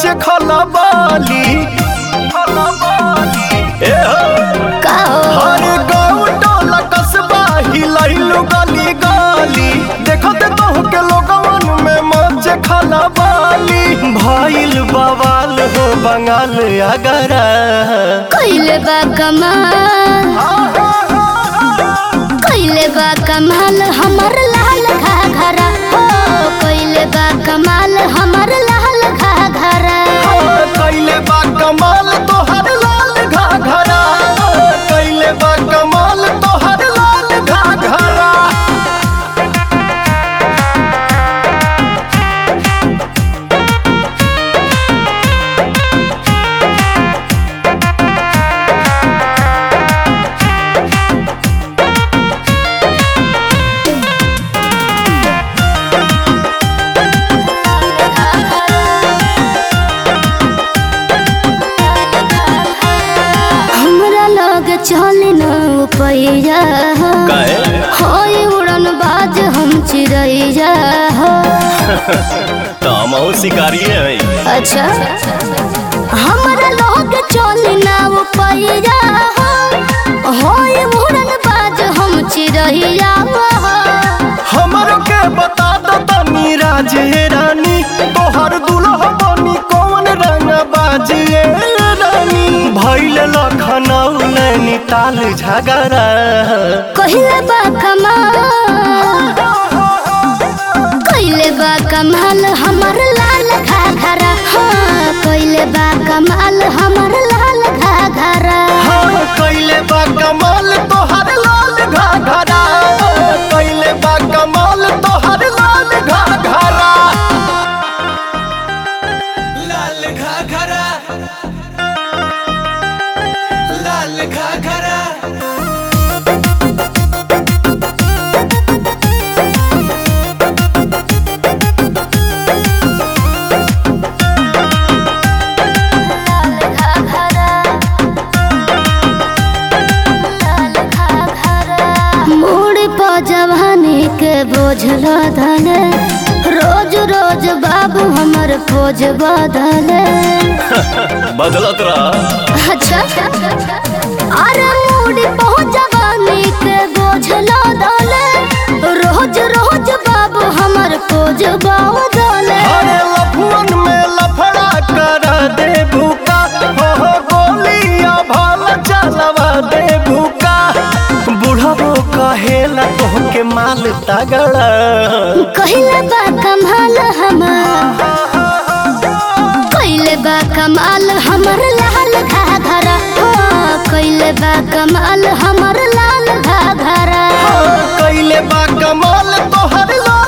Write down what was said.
खला बाली हर गाँव टोला कस्बा हिलैलु गली गली देखत कहू के लोगवन में मच खला बाली भइल बवाल हो बंगाल अगरा कइले बा कमाल हमर लाल घाघरा हो कइले बा कमाल हमर लाल घाघरा कइले बा कमाल तोहर लाल घाघरा कइले बा कमाल तोहर लाल घाघरा चले न पैया होय उड़न बाज हम चिड़ैया हो शिकारी है। अच्छा हमारा लोग चले न पैया होय उड़न बाज हम चिड़ैया हमरो के बता दो तनी राजे रानी तोहर दुल्हा बनी कौन रंग बाजिए रानी भइल लखनऊ नैनीताल झगड़ा कइले बा कमाल हमर लाल घाघरा हाँ कइले बा कमाल हमर लाल घाघरा हाँ कइले बा कमाल तोहर लाल घाघरा कइले बा कमाल तोहर लाल घाघरा लाल घाघरा लाल घाघरा जवानी के बोझ लदले रोज रोज बाबू हमर पोज बदले बदलत रहा अच्छा अरे मूडी बहुत जवानी के बोझ लदले रोज रोज बाबू हमर पोज बदले अरे लफुअन में लफड़ा कर दे भूका हो गोलियां भाल चलवा दे भूका बुढ़ाबो कहेला तोहके माल तगड़ा कइले बा कमाल कइले बा कमाल हमर लाल घाघरा हो कइले बा कमाल हमर लाल घाघरा कइले बा कमाल तोहर